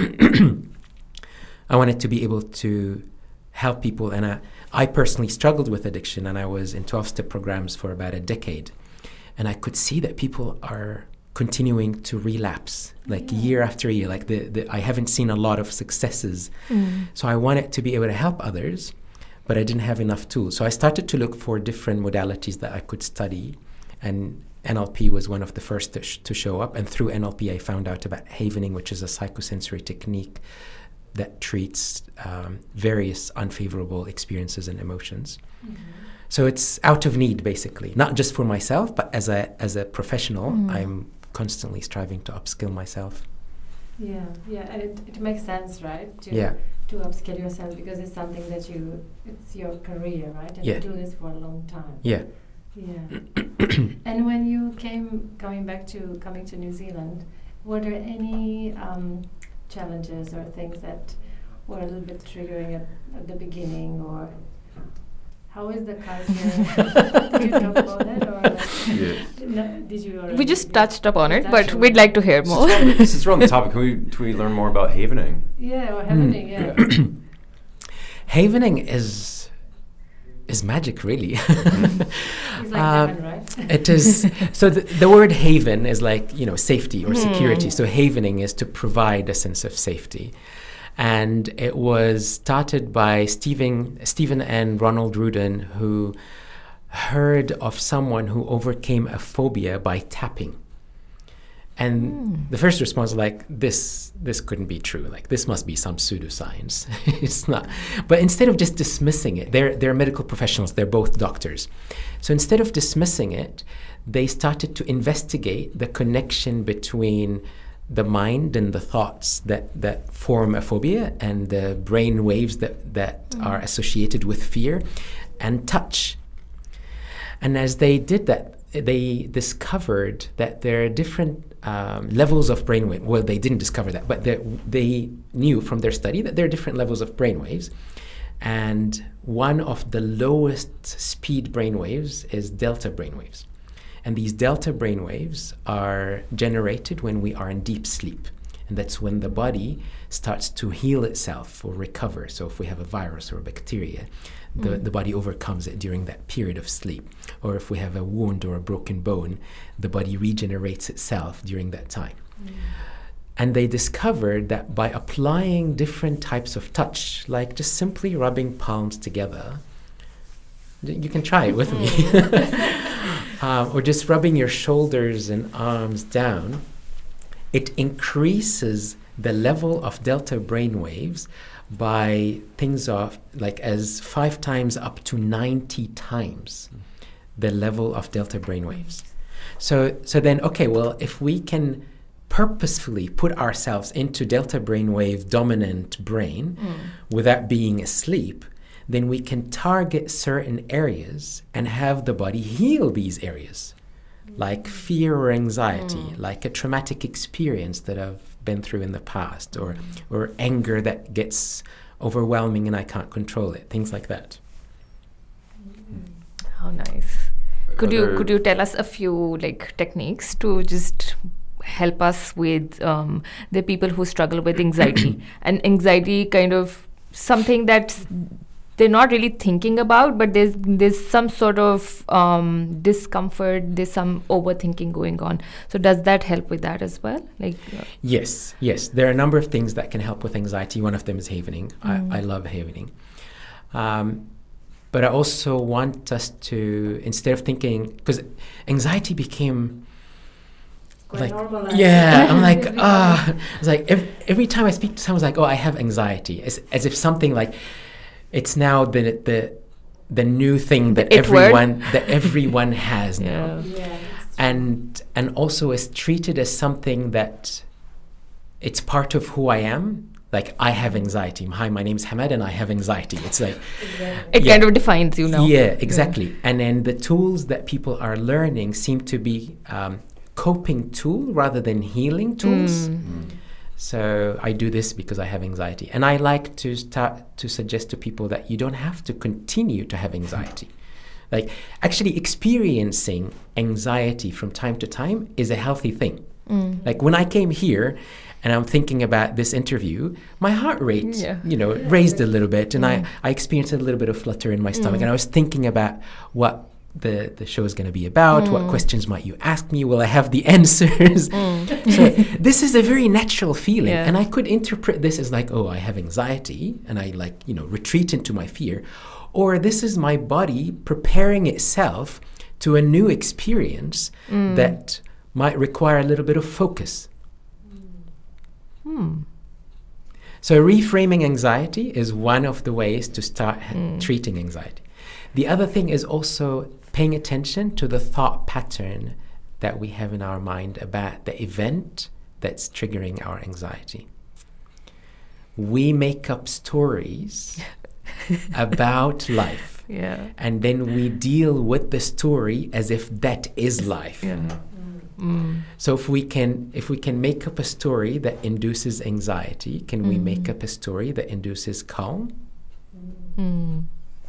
I wanted to be able to help people. And I, I personally struggled with addiction, and I was in twelve-step programs for about a decade. And I could see that people are continuing to relapse, like
Yeah.
year after year. Like the, the I haven't seen a lot of successes.
Mm.
So I wanted to be able to help others, but I didn't have enough tools. So I started to look for different modalities that I could study, and N L P was one of the first to, sh- to show up. And through N L P, I found out about havening, which is a psychosensory technique that treats um, various unfavorable experiences and emotions.
Mhm.
So it's out of need, basically, not just for myself, but as a as a professional,
Mm.
I'm constantly striving to upskill myself.
Yeah, yeah, and it, it makes sense, right? To
Yeah.
to upskill yourself because it's something that you, it's your career, right? And
Yeah.
you do this for a long time.
Yeah.
Yeah. And when you came, coming back to, coming to New Zealand, were there any um, challenges or things that were a little bit triggering at, at the beginning, or how is the culture? Did you talk about that, or like,
Yeah.
no, did you already?
We just touched upon it,
Touched
but
on
we'd
it.
like to hear more.
This is wrong the topic. Can we, can we learn more about havening?
Yeah, or
Mm.
happening, yeah.
Havening is is magic, really.
It's like
Uh,
heaven, right?
It is. So the, the word haven is like, you know, safety or security.
Hmm.
So havening is to provide a sense of safety. And it was started by Stephen, Stephen and Ronald Rudin, who heard of someone who overcame a phobia by tapping. And
Hmm.
the first response was like, this this couldn't be true. Like, this must be some pseudoscience. It's not. But instead of just dismissing it, they're, they're medical professionals. They're both doctors. So instead of dismissing it, they started to investigate the connection between the mind and the thoughts that, that form a phobia and the brain waves that, that
Mm.
are associated with fear and touch. And as they did that, they discovered that there are different um, levels of brainwave. Well, they didn't discover that, but they, they knew from their study that there are different levels of brainwaves. And one of the lowest speed brainwaves is delta brainwaves. And these delta brainwaves are generated when we are in deep sleep. And that's when the body starts to heal itself or recover. So if we have a virus or a bacteria, the,
Mm.
the body overcomes it during that period of sleep. Or if we have a wound or a broken bone, the body regenerates itself during that time.
Mm.
And they discovered that by applying different types of touch, like just simply rubbing palms together, y- you can try it with me, um, or just rubbing your shoulders and arms down, it increases the level of delta brain waves by things of like as five times up to ninety times the level of delta brain waves. So, so then, okay, well, if we can purposefully put ourselves into delta brainwave dominant brain
Mm.
without being asleep, then we can target certain areas and have the body heal these areas, like fear or anxiety,
Mm.
like a traumatic experience that I've been through in the past, or or anger that gets overwhelming and I can't control it, things like that.
How nice. Could you
Other-
could you tell us a few like techniques to just help us with um, the people who struggle with anxiety and anxiety kind of something that they're not really thinking about, but there's there's some sort of um, discomfort, there's some overthinking going on. So does that help with that as well? Like uh,
Yes, yes. There are a number of things that can help with anxiety. One of them is havening.
Mm.
I, I love havening. Um, but I also want us to, instead of thinking, because anxiety became
Quite
like,
normalized.
yeah, I'm like,
It's
ah, it's like every, every time I speak to someone, it's like, oh, I have anxiety. It's as if something like, it's now the the the new thing that
The it word.
everyone that everyone has now.
Yeah.
Yeah, it's true.
and and also is treated as something that it's part of who I am. Like, I have anxiety. Hi, my name's Hamad and I have anxiety. It's like,
Exactly.
it
Yeah.
kind of defines you now.
yeah, exactly. And then the tools that people are learning seem to be um, coping tool rather than healing tools.
Mm.
Mm.
So I do this because I have anxiety. And I like to start to suggest to people that you don't have to continue to have anxiety. Like, actually experiencing anxiety from time to time is a healthy thing. Mm. Like, when I came here and I'm thinking about this interview, my heart rate, yeah. you know, yeah. raised a little bit, and mm. I, I experienced a little bit of flutter in my stomach, mm. and I was thinking about what the, the show is going to be about, mm. what questions might you ask me, will I have the answers? Mm. So this is a very natural feeling, yeah. and I could interpret this as like, oh, I have anxiety, and I like, you know, retreat into my fear, or this is my body preparing itself to a new experience mm. that might require a little bit of focus. Hmm. So reframing anxiety is one of the ways to start mm. treating anxiety. The other thing is also paying attention to the thought pattern that we have in our mind about the event that's triggering our anxiety. We make up stories about life,
yeah.
and then we deal with the story as if that is life.
Yeah. Mm.
So if we can if we can make up a story that induces anxiety, can mm. we make up a story that induces calm?
Mm.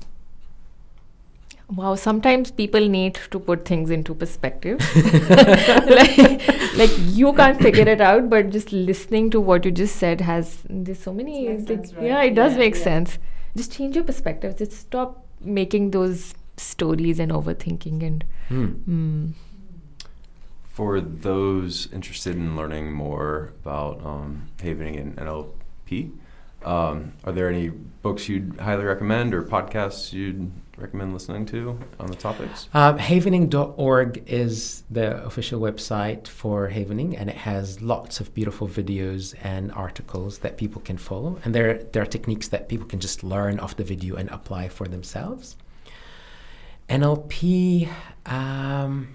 Wow, sometimes people need to put things into perspective. like, like you can't figure it out, but just listening to what you just said has there's so many
like, sense, right?
yeah, it does
yeah,
make
yeah.
sense. Just change your perspective. Just stop making those stories and overthinking and
mm.
Mm.
For those interested in learning more about um, havening and N L P, um, are there any books you'd highly recommend or podcasts you'd recommend listening to on the topics?
Uh, havening dot org is the official website for Havening, and it has lots of beautiful videos and articles that people can follow. And there, there are techniques that people can just learn off the video and apply for themselves. N L P... Um,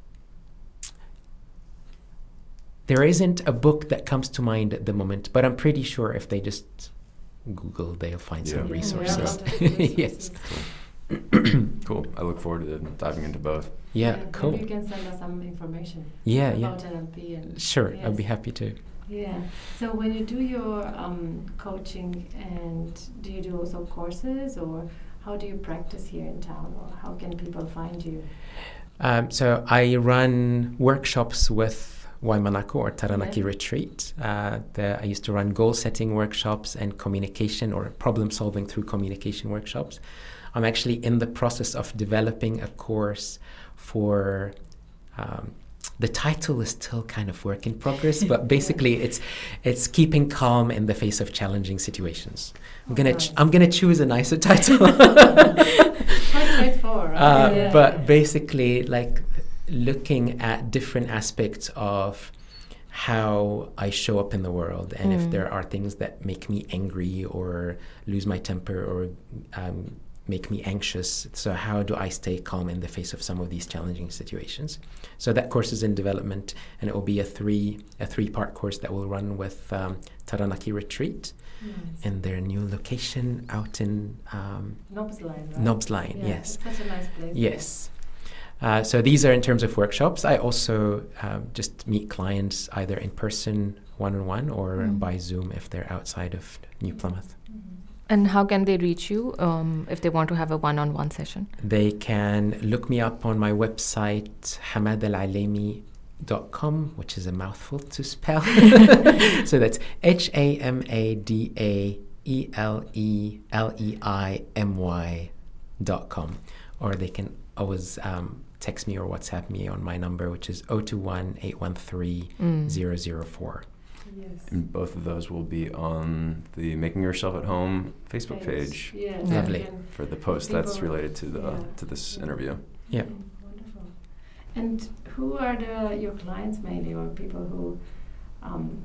There isn't a book that comes to mind at the moment, but I'm pretty sure if they just Google, they'll find yeah. some
yeah,
resources.
resources.
Yes.
Cool. I look forward to diving into both.
Yeah,
yeah
cool.
Maybe you can send us some information
yeah,
about
yeah.
N L P. And
sure,
yes.
I'd be happy to.
Yeah. So when you do your um, coaching, and do you do also courses, or how do you practice here in town, or how can people find you?
Um, so I run workshops with Waimanako or Taranaki yeah. Retreat. Uh, the, I used to run goal-setting workshops and communication or problem-solving through communication workshops. I'm actually in the process of developing a course for... Um, the title is still kind of work in progress, but basically it's it's keeping calm in the face of challenging situations. I'm oh, gonna nice. ch- I'm gonna choose a nicer title.
Quite straightforward, right?
Uh,
yeah.
But basically, like looking at different aspects of how I show up in the world, and mm. if there are things that make me angry or lose my temper or um, make me anxious. So how do I stay calm in the face of some of these challenging situations? So that course is in development, and it will be a three a three part course that will run with um, Taranaki Retreat nice. in their new location out in um,
Knobsline. Right?
Knobsline,
yeah,
yes.
It's such a nice place.
Yes. Uh, so these are in terms of workshops. I also um, just meet clients either in person, one-on-one, or mm. by Zoom if they're outside of New Plymouth.
Mm-hmm. And how can they reach you um, if they want to have a one-on-one session?
They can look me up on my website, hamad al alemi dot com, which is a mouthful to spell. So that's H A M A D A E L E L E I M Y dot com. Or they can always um, text me or WhatsApp me on my number, which is zero two one, eight one three, zero zero four.
Yes.
And both of those will be on the Making Yourself at Home Facebook page.
Yes.
Lovely.
For the post
People,
that's related to the
yeah.
to this
yeah.
interview.
Yeah.
Mm, wonderful. And who are the your clients mainly, or people who um,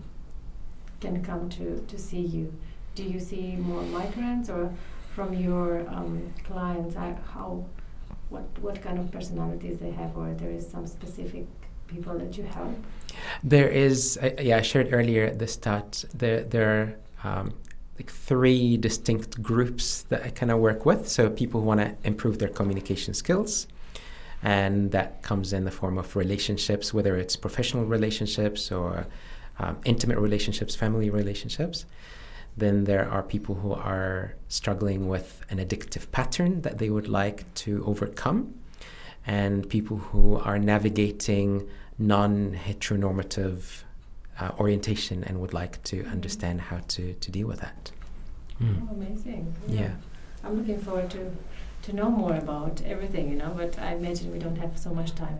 can come to, to see you? Do you see more migrants, or from your um, clients, uh, how what what kind of personalities they have, or there is some specific people that you help?
There is, uh, yeah, I shared earlier at the start, there, there are um, like three distinct groups that I kind of work with. So people who want to improve their communication skills, and that comes in the form of relationships, whether it's professional relationships or um, intimate relationships, family relationships. Then there are people who are struggling with an addictive pattern that they would like to overcome, and people who are navigating non-heteronormative uh, orientation and would like to understand how to, to deal with that. Mm.
Oh, amazing.
Yeah.
yeah. I'm looking forward to to know more about everything, you know, but I imagine we don't have so much time.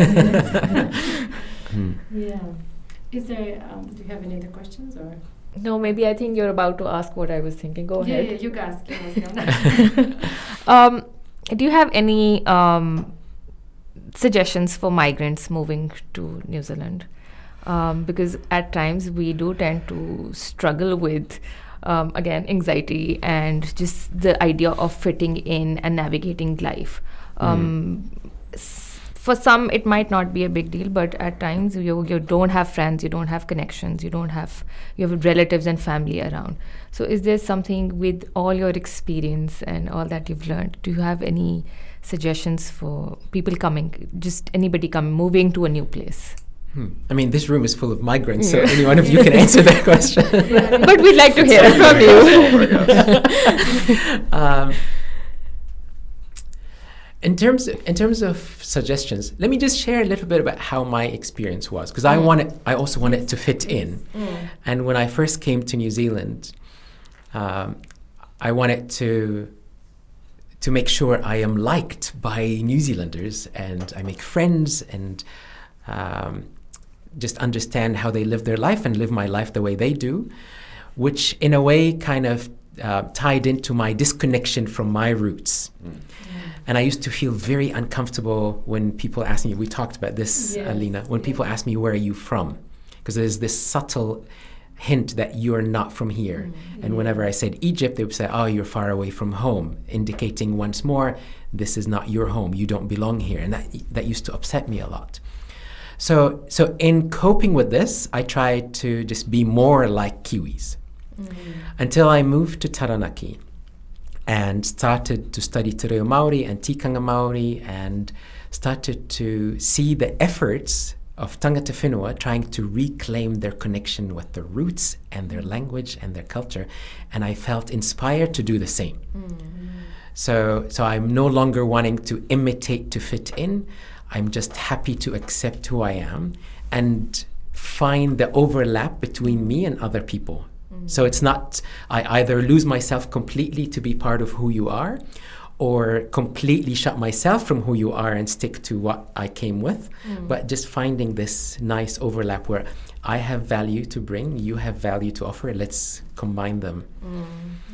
mm.
Yeah. Is there, um, do you have any other questions or?
No, maybe I think you're about to ask what I was thinking. Go
yeah,
ahead.
Yeah, you ask. You ask.
um, do you have any um, suggestions for migrants moving to New Zealand? Um, because at times we do tend to struggle with Um, again, anxiety and just the idea of fitting in and navigating life. Um, mm. s- for some, it might not be a big deal, but at times you you don't have friends, you don't have connections, you don't have you have relatives and family around. So, is there something with all your experience and all that you've learned? Do you have any suggestions for people coming, just anybody coming, moving to a new place?
Hmm. I mean, this room is full of migrants, so any one of you can answer that question.
But we'd like to hear it from you.
um, in terms in terms of suggestions, let me just share a little bit about how my experience was, because mm. I wanted, I also wanted to fit in. Mm. And when I first came to New Zealand, um, I wanted to to make sure I am liked by New Zealanders, and I make friends and. Um, just understand how they live their life and live my life the way they do, which in a way kind of uh, tied into my disconnection from my roots. Mm. Yeah. And I used to feel very uncomfortable when people ask me, we talked about this, yes. Alina, when yeah. people ask me, where are you from? Because there's this subtle hint that you're not from here. Mm. And whenever I said Egypt, they would say, oh, you're far away from home, indicating once more, this is not your home, you don't belong here. And that that used to upset me a lot. So so in coping with this, I tried to just be more like Kiwis mm. until I moved to Taranaki and started to study Te Reo Māori and Tikanga Māori and started to see the efforts of tangata whenua trying to reclaim their connection with their roots and their language and their culture. And I felt inspired to do the same. Mm. So so I'm no longer wanting to imitate to fit in. I'm just happy to accept who I am and find the overlap between me and other people. Mm. So it's not, I either lose myself completely to be part of who you are, or completely shut myself from who you are and stick to what I came with, mm. but just finding this nice overlap where I have value to bring, you have value to offer, let's combine them. Mm.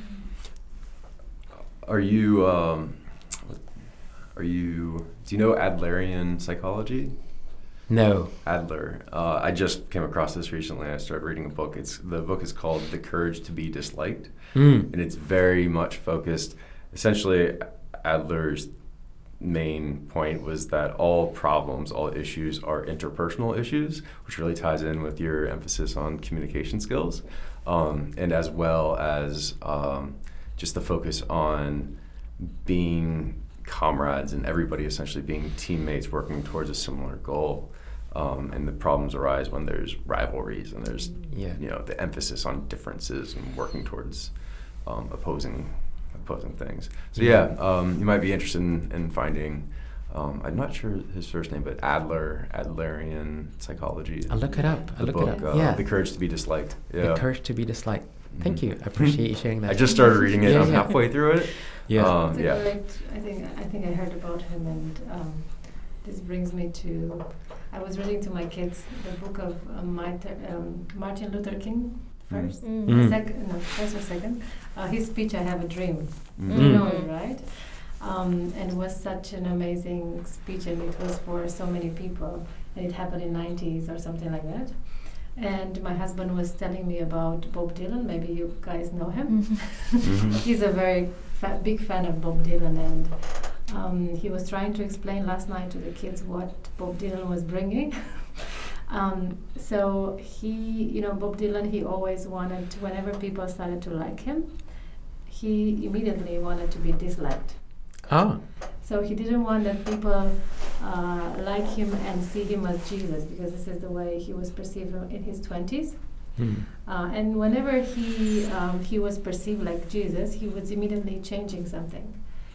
Are you... Um Are you, do you know Adlerian psychology?
No.
Adler. Uh, I just came across this recently. I started reading a book. It's the book is called The Courage to Be Disliked. Mm. And it's very much focused, essentially Adler's main point was that all problems, all issues are interpersonal issues, which really ties in with your emphasis on communication skills, um, and as well as um, just the focus on being comrades and everybody essentially being teammates working towards a similar goal. Um, and the problems arise when there's rivalries and there's yeah. you know the emphasis on differences and working towards um, opposing opposing things. So yeah, um, you might be interested in, in finding. Um, I'm not sure his first name, but Adler, Adlerian psychology.
I'll look it up. I'll
the
look
book,
it up.
Uh,
yeah.
The Courage to Be Disliked. Yeah.
The Courage to Be Disliked. Thank you. I appreciate you sharing that.
I just started reading it.
yeah,
I'm
yeah.
halfway through it.
Yeah.
Um,
it's a
yeah.
great, I think I think I heard about him, and um, this brings me to. I was reading to my kids the book of um, Martin, um, Martin Luther King first,
Mm.
Mm.
second, no, first or second. Uh, his speech, "I Have a Dream."
Mm.
You know it, right? Um, and it was such an amazing speech, and it was for so many people, and it happened in nineties or something like that. And my husband was telling me about Bob Dylan. Maybe you guys know him.
Mm-hmm.
He's a very fa- big fan of Bob Dylan, and um, he was trying to explain last night to the kids what Bob Dylan was bringing. um, so he, you know, Bob Dylan, he always wanted, to, whenever people started to like him, he immediately wanted to be disliked.
Oh.
So he didn't want that people uh, like him and see him as Jesus, because this is the way he was perceived in his twenties.
Mm.
Uh, and whenever he um, he was perceived like Jesus, he was immediately changing something,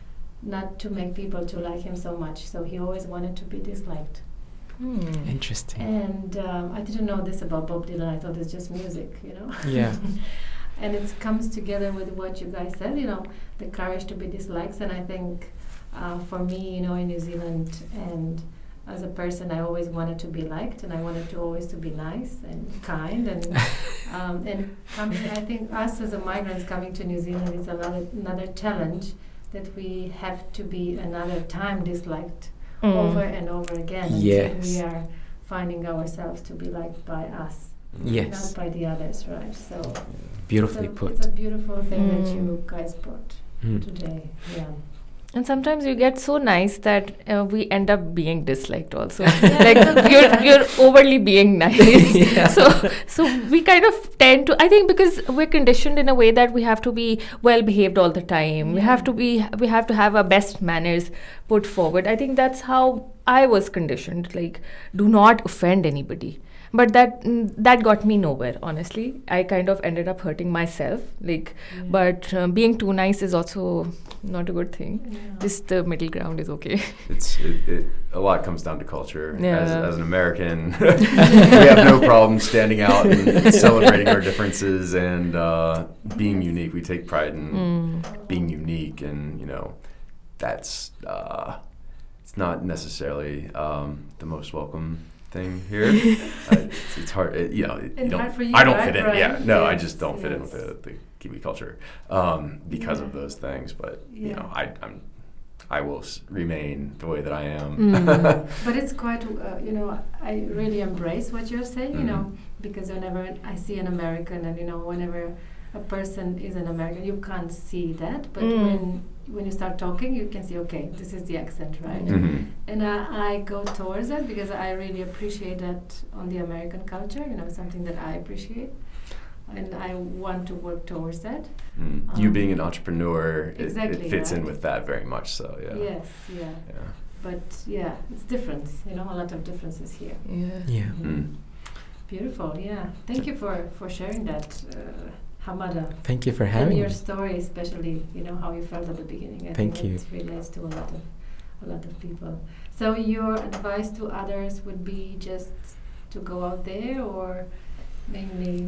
not to make people to like him so much. So he always wanted to be disliked.
Hmm.
Interesting.
And um, I didn't know this about Bob Dylan. I thought it's just music, you know.
Yeah.
And it comes together with what you guys said, you know, the courage to be disliked. And I think uh, for me, you know, in New Zealand and as a person, I always wanted to be liked, and I wanted to always to be nice and kind. And um, and coming, I think us as a migrants coming to New Zealand is another another challenge, that we have to be another time disliked
Mm.
over and over again.
Yes.
Until we are finding ourselves to be liked by us,
Yes.
not by the others, right? So
Beautifully
it's a,
put.
it's a beautiful thing that
Mm.
you guys brought
Mm.
today. Yeah.
And sometimes you get so nice that uh, we end up being disliked also.
Yeah.
Like you're you're overly being nice.
Yeah.
So so we kind of tend to, I think, because we're conditioned in a way that we have to be well behaved all the time. We
Yeah.
have to be we have to have our best manners put forward. I think that's how I was conditioned. Like, do not offend anybody. But that mm, that got me nowhere, honestly. I kind of ended up hurting myself. Like,
Yeah.
but um, being too nice is also not a good thing.
Yeah.
Just the middle ground is okay.
It's it, it, a lot comes down to culture. As,
Yeah.
as an American, we have no problem standing out and celebrating our differences and uh, being unique. We take pride in
Mm.
being unique, and you know, that's uh, it's not necessarily um, the most welcome thing here. uh, it's, it's hard, it, you know. It,
And
you
hard
don't,
for you,
I don't
right,
fit in.
Brian?
Yeah, no, I
Yes,
just don't fit in with
yes.
the, the Kiwi culture um, because
Yeah.
of those things. But you
Yeah.
know, I, I'm. I will s- remain the way that I am.
Mm.
But it's quite, uh, you know, I really embrace what you're saying, you know,
Mhm.
because whenever I see an American, and you know, whenever a person is an American, you can't see that, but
Mm.
when when you start talking, you can see, okay, this is the accent, right?
Mhm.
And I, I go towards that because I really appreciate that on the American culture, you know, something that I appreciate, and I want to work towards that.
Mm. You
Um,
being an entrepreneur, it,
exactly,
it fits in
right.
with that very much. So yeah.
Yes, yeah.
Yeah.
But yeah, it's different, you know, a lot of differences here.
Yeah.
Yeah.
Mm.
Beautiful, yeah. Thank you for, for sharing that, uh, Hamada.
Thank you for
And
having
your
me.
story, especially, you know, how you felt at the beginning. I
Thank
think
you.
it relates to a lot of a lot of people. So your advice to others would be just to go out there, or mainly.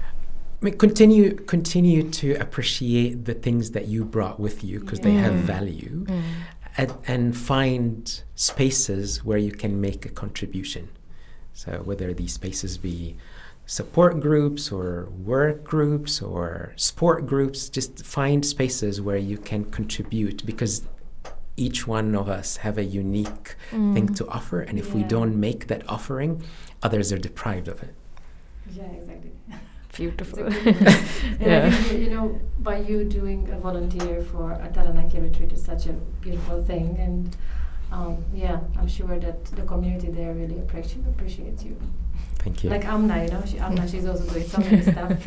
I mean, continue continue to appreciate the things that you brought with you, because they have
Mm.
value,
Mm.
and, and find spaces where you can make a contribution. So whether these spaces be support groups or work groups or sport groups, just find spaces where you can contribute, because each one of us have a unique
Mm.
thing to offer, and if we
Yeah.
don't make that offering, others are deprived of it.
Yeah, exactly.
Beautiful.
It's a good one. And
Yeah.
I think, you know, by you doing a volunteer for a Taranaki retreat is such a beautiful thing. And um, yeah, I'm sure that the community there really appreci- appreciates you.
Thank you.
Like Amna, you know, she, Amna, she's also doing so many stuff.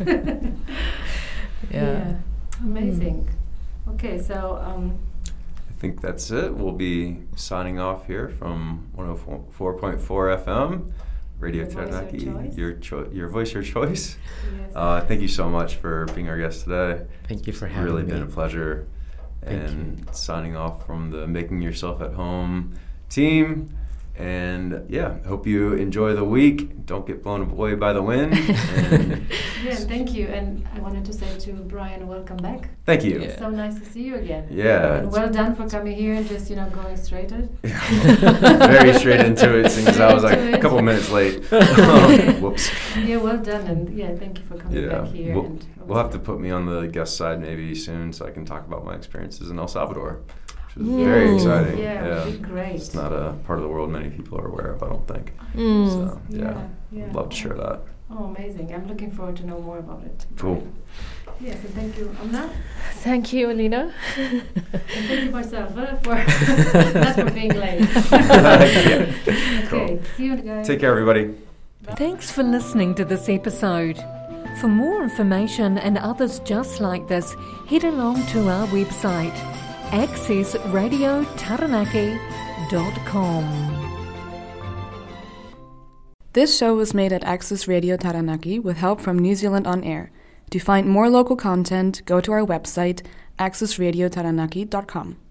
Yeah.
Amazing. Okay, so um,
I think that's it. We'll be signing off here from one oh four point four F M, Radio
Your voice, your
Taranaki.
choice.
Your cho- your voice, your choice.
yes.
Uh, thank you so much for being our guest today.
Thank you for
It's
having
really
me.
been a pleasure.
Thank
and signing off from the Making Yourself at Home team. And yeah, hope you enjoy the week. Don't get blown away by the wind. And
yeah, thank you. And I wanted to say to Brian, welcome back.
thank you.
Yeah.
So nice to see you again.
Yeah.
And well done for coming here and just, you know, going straight at it.
Very straight into it, since I was like
Into
a
it.
couple minutes late. Um, whoops.
Yeah, well done. And yeah, thank you for coming
Yeah.
back here.
We'll,
and
we'll have to put me on the guest side maybe soon, so I can talk about my experiences in El Salvador, which is very
Ooh.
exciting.
Yeah, it would be great.
It's not a part of the world many people are aware of, I don't think.
Mm.
So yeah,
Yeah, yeah.
I'd love to share that.
Oh, amazing. I'm looking forward to know more about it.
Cool.
Yes, and thank you, Amna.
Thank you, Alina.
And thank you, Marcel, for not for being late.
Yeah.
Okay,
Cool.
see you guys.
Take care, everybody.
Thanks for listening to this episode. For more information and others just like this, head along to our website access radio taranaki dot com.
This show was made at Access Radio Taranaki with help from New Zealand On Air. To find more local content, go to our website, access radio taranaki dot com.